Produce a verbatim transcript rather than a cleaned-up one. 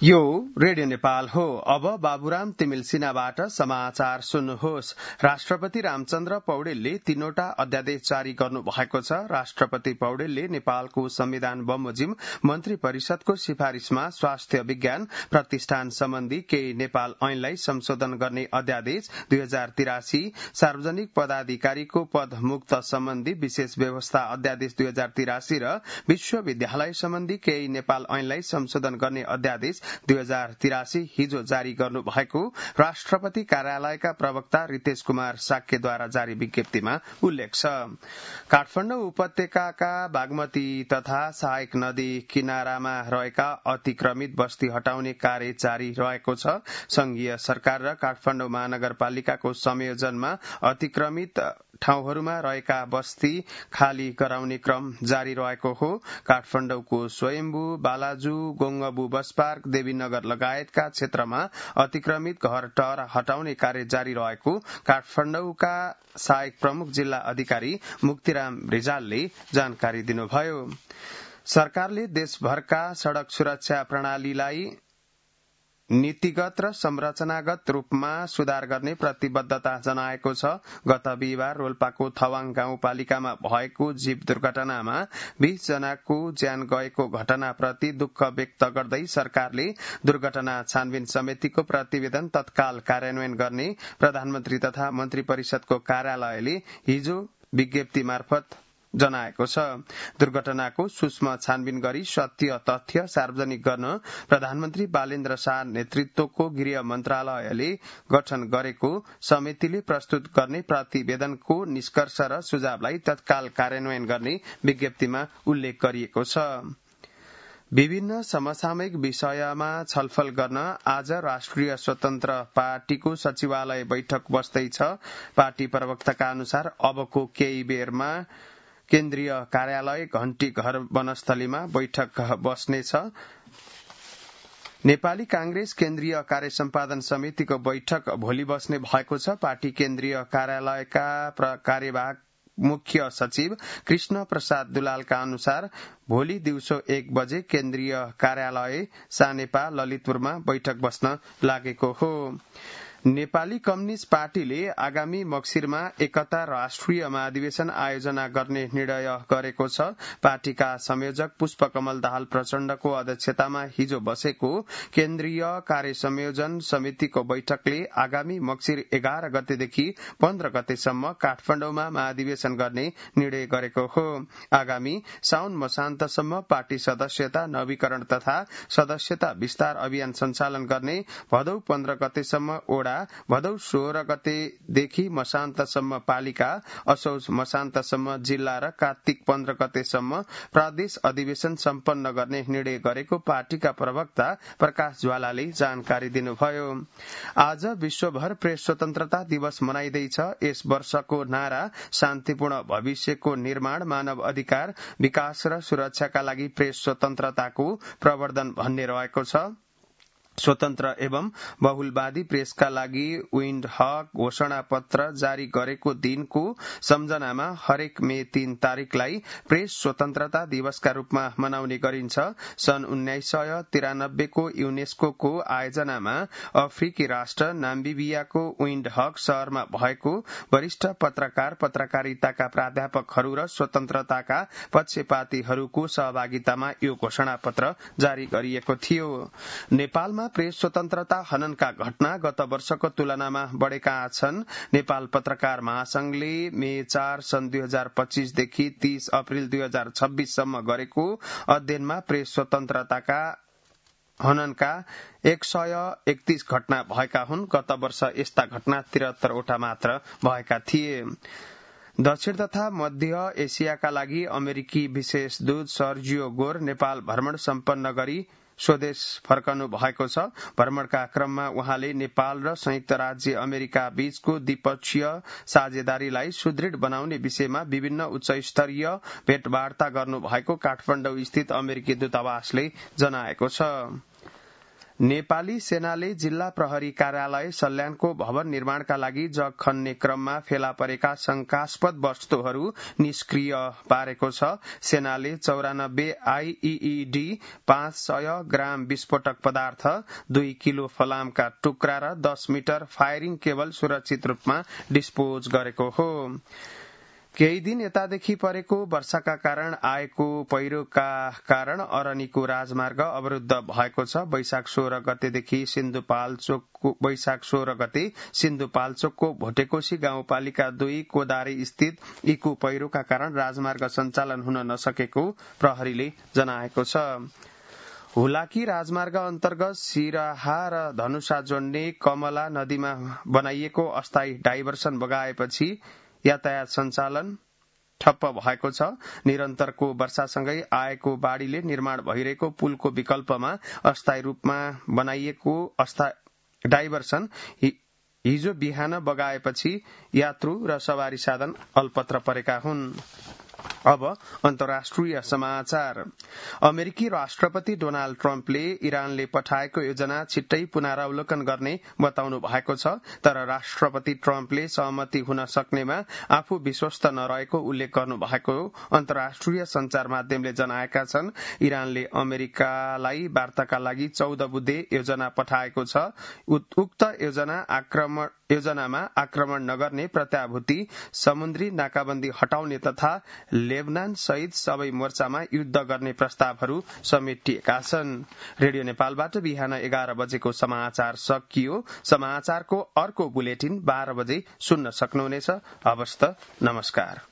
यो रेडियो नेपाल हो। अब बाबुराम तिमिल सिन्हाबाट समाचार सुन्नुहोस्। राष्ट्रपति रामचन्द्र पौडेलले तीनवटा अध्यादेश जारी गर्नु भएको छ। राष्ट्रपति पौडेलले नेपालको संविधान बमोजिम मन्त्री परिषदको सिफारिशमा स्वास्थ्य विज्ञान प्रतिष्ठान सम्बन्धी केही नेपाल ऐनलाई संशोधन गर्ने अध्यादेश दुई हजार तिरासी, सार्वजनिक पदाधिकारीको पद मुक्त सम्बन्धी विशेष व्यवस्था अध्यादेश दुई हजार तिरासी र विश्वविद्यालय सम्बन्धी केही नेपाल ऐनलाई संशोधन गर्ने अध्यादेश दुई हजार तिरासी हिजो जारी गर्नु भएको राष्ट्रपति कार्यालयका प्रवक्ता रितेश कुमार साक्यद्वारा जारी विज्ञप्तिमा उल्लेख छ। काठमाडौँ उपत्यकाका बागमती तथा सहायक नदी किनारामा रहेका अतिक्रमित बस्ती हटाउने कार्य जारी रहेको छ। संघीय सरकार र काठमाडौँ महानगरपालिकाको संयोजनमा अतिक्रमित ठाउँहरूमा रहेका बस्ती खाली गराउने क्रम जारी रहेको हो। काठमाडौँको स्वयम्भू, बालाजु, गोङ्गबु बस पार्क, देवीनगर लगायतका क्षेत्रमा अतिक्रमित घर टहर हटाउने कार्य जारी रहेको काठमाडौँका सहायक प्रमुख जिल्ला अधिकारी मुक्तिराम रिजालले जानकारी दिनुभयो। सरकारले देशभरका सड़क सुरक्षा प्रणालीलाई नीतिगत र संरचनागत रूपमा सुधार गर्ने प्रतिबद्धता जनाएको छ। गत बिहिबार रोल्पाको थवाङ गाउँपालिकामा भएको जीव दुर्घटनामा बीस जनाको ज्यान गएको घटनाप्रति दुःख व्यक्त गर्दै सरकारले दुर्घटना छानबिन समितिको प्रतिवेदन तत्काल कार्यान्वयन गर्ने प्रधानमन्त्री तथा मन्त्री परिषदको कार्यालयले हिजो विज्ञप्ति मार्फत जनाएको छ। दुर्घटनाको सूक्ष्म छानबिन गरी सत्य तथ्य सार्वजनिक गर्न प्रधानमन्त्री बालेन्द्र शाह नेतृत्वको गृह मन्त्रालयले गठन गरेको समितिले प्रस्तुत गर्ने प्रतिवेदनको निष्कर्ष र सुझावलाई तत्काल कार्यान्वयन गर्ने विज्ञप्तिमा उल्लेख गरिएको छ। विभिन्न समसामयिक विषयमा छलफल गर्न आज राष्ट्रिय स्वतन्त्र पार्टीको सचिवालय बैठक बस्दैछ। पार्टी प्रवक्ताका अनुसार अबको केही बेरमा केन्द्रीय कार्यालय घण्टी घर वनस्थलीमा बैठक बस्नेछ। नेपाली कांग्रेस केन्द्रीय कार्य सम्पादन समितिको बैठक भोलि बस्ने भएको छ। पार्टी केन्द्रीय कार्यालयका कार्यवाहक मुख्य सचिव कृष्ण प्रसाद दुलालका अनुसार भोलि दिउँसो एक बजे केन्द्रीय कार्यालय सानेपा ललितपुरमा बैठक बस्न लागेको हो। नेपाली कम्युनिष्ट पार्टीले आगामी मक्सिरमा एकता राष्ट्रिय महाधिवेशन आयोजना गर्ने निर्णय गरेको छ। पार्टीका संयोजक पुष्पकमल दाहाल प्रचण्डको अध्यक्षतामा हिजो बसेको केन्द्रीय कार्य संयोजन समितिको बैठकले आगामी मक्सिर एघार गतेदेखि पन्ध्र गतेसम्म काठमाडौँमा महाधिवेशन गर्ने निर्णय गरेको हो। आगामी साउन मसान्तसम्म पार्टी सदस्यता नवीकरण तथा सदस्यता विस्तार अभियान सञ्चालन गर्ने, भदौ पन्ध्र गतेसम्म ओडा, भदौ सोह्र गतेदेखि मसान्तसम्म पालिका, असोज मसान्तसम्म जिल्ला र कार्तिक पन्ध्र गतेसम्म प्रदेश अधिवेशन सम्पन्न गर्ने निर्णय गरेको पार्टीका प्रवक्ता प्रकाश ज्वालाले जानकारी दिनुभयो। आज विश्वभर प्रेस स्वतन्त्रता दिवस मनाइँदैछ। यस वर्षको नारा शान्तिपूर्ण भविष्यको निर्माण, मानव अधिकार, विकास र सुरक्षाका लागि प्रेस स्वतन्त्रताको प्रवर्धन भन्ने रहेको छ। स्वतन्त्र एवं बहुलवादी प्रेसका लागि विन्ड हक घोषणा पत्र जारी गरेको दिनको सम्झनामा हरेक मे तीन तारिकलाई प्रेस स्वतन्त्रता दिवसका रूपमा मनाउने गरिन्छ। सन् उन्नाइस सय तिरानब्बेको युनेस्को आयोजनामा अफ्रिकी राष्ट्र नाम्बिबियाको विन्ड हक शहरमा भएको वरिष्ठ पत्रकार पत्रकारिताका प्राध्यापकहरू र स्वतन्त्रताका पक्षपातीहरूको सहभागितामा यो घोषणा पत्र जारी गरिएको थियो। नेपालमा प्रेस स्वतन्त्रता हननका घटना गत वर्षको तुलनामा बढ़ेका छन्। नेपाल पत्रकार महासंघले मे चार सन् दुई हजार पच्चीसदेखि तीस अप्रेल दुई हजार छब्बीससम्म गरेको अध्ययनमा प्रेस स्वतन्त्रताका हननका एक सय एकतीस घटना भएका हुन्। गत वर्ष यस्ता घटना त्रिहत्तरवटा मात्र भएका थिए। दक्षिण तथा मध्य एसियाका लागि अमेरिकी विशेष दूत सर्जियो गोर नेपाल भ्रमण सम्पन्न गरी स्वदेश फर्कनु भएको छ। भ्रमणका क्रममा उहाँले नेपाल र संयुक्त राज्य अमेरिका बीचको द्विपक्षीय साझेदारीलाई सुदृढ बनाउने विषयमा विभिन्न उच्चस्तरीय भेटवार्ता गर्नु भएको काठमाडौँ स्थित अमेरिकी दूतावासले जनाएको छ। नेपाली सेनाले जिल्ला प्रहरी कार्यालय सल्यानको भवन निर्माणका लागि जग खन्ने क्रममा फेला परेका शंकास्पद वस्तुहरू निष्क्रिय पारेको छ। सेनाले चौरानब्बे आईईडी, पाँच सय ग्राम विस्फोटक पदार्थ, दुई किलो फलामका टुक्रा र दस मिटर फायरिङ केबल सुरक्षित रूपमा डिस्पोज गरेको हो। केही दिन यतादेखि परेको वर्षाका कारण आएको पहिरोका कारण अरनीको राजमार्ग अवरुद्ध भएको छ। वैशाख सोह्र गतेदेखि सिन्धुपाल्चोकको वैशाख सोह्र गते सिन्धुपाल्चोकको भोटेकोशी गाउँपालिका दुई कोदारी स्थित इकु पहिरोका कारण राजमार्ग सञ्चालन हुन नसकेको प्रहरीले जनाएको छ। हुलाकी राजमार्ग अन्तर्गत सिराहा र धनुषा जोड्ने कमला नदीमा बनाइएको अस्थायी डाइभर्सन बगाएपछि यातायात सञ्चालन ठप्प भएको छ। निरन्तरको वर्षासँगै आएको बाढ़ीले निर्माण भइरहेको पुलको विकल्पमा अस्थायी रूपमा बनाइएको अस्थायी डाइभर्सन हिजो बिहान बगाएपछि यात्रु र सवारी साधन अल्पत्र परेका हुन्। अब अन्तर्राष्ट्रिय समाचार। अमेरिकी राष्ट्रपति डोनाल्ड ट्रम्पले इरानले पठाएको योजना छिट्टै पुनरावलोकन गर्ने बताउनु भएको छ, तर राष्ट्रपति ट्रम्पले सहमति हुन सक्नेमा आफू विश्वस्त नरहेको उल्लेख गर्नु भएको अन्तर्राष्ट्रिय संचार माध्यमले जनाएका छन्। इरानले अमेरिकालाई वार्ताका लागि चौध बुँदे योजना पठाएको छ। उक्त योजना आक्रमण योजनामा आक्रमण नगर्ने प्रत्याभूति, समुद्री नाकाबन्दी हटाउने तथा लेबनान सहित सबै मोर्चामा युद्ध गर्ने प्रस्तावहरू समेटिएका छन्। रेडियो नेपालबाट बिहान एघार बजेको समाचार सकियो। समाचारको अर्को बुलेटिन बाह्र बजे सुन्न सक्नुहुनेछ। हवस् त, नमस्कार।